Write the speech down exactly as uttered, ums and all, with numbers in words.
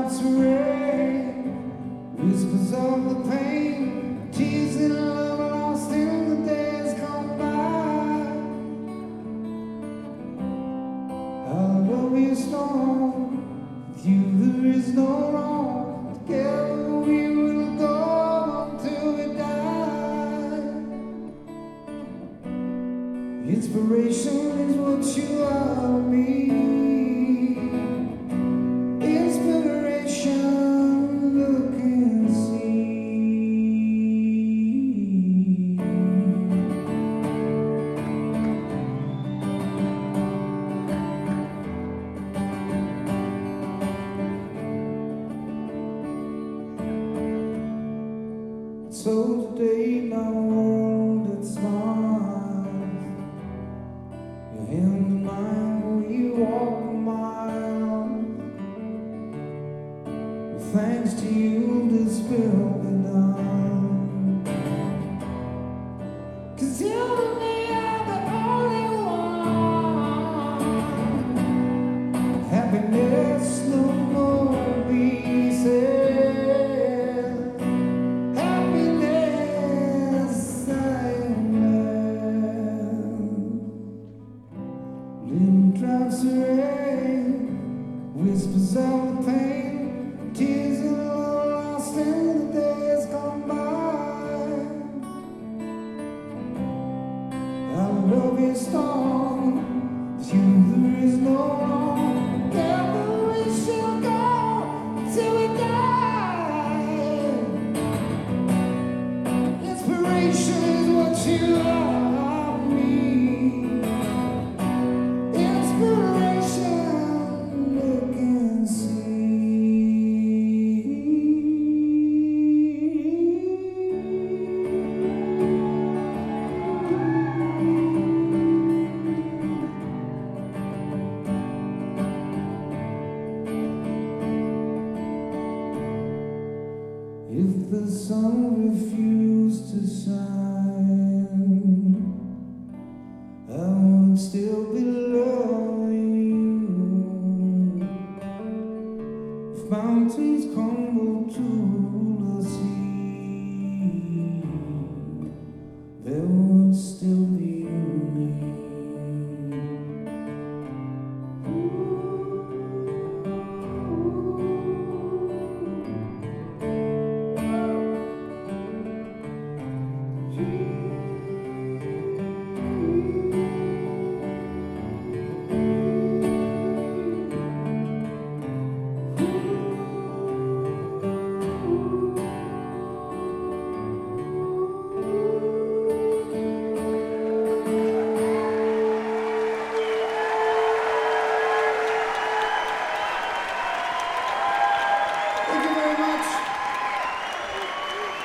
drops of rain, whispers of the pain, tears in love lost in the days gone by. I'll love you strong, with you there is no wrong. Together we will go until we die. Inspiration is what you are to me. So today my world it smiles. Your hand in mine, we walk a mile. Thanks to you, this will be done. 'Cause you and me are the only one. Happiness no more be said. Little drops of rain, whispers of the pain, tears in love lost in the days gone by. I love you strong, with you there is no wrong. Together we shall go till we die. Inspiration is what you are. If the sun refused to shine, I would still be loving you. If mountains crumble to the sea, there would still be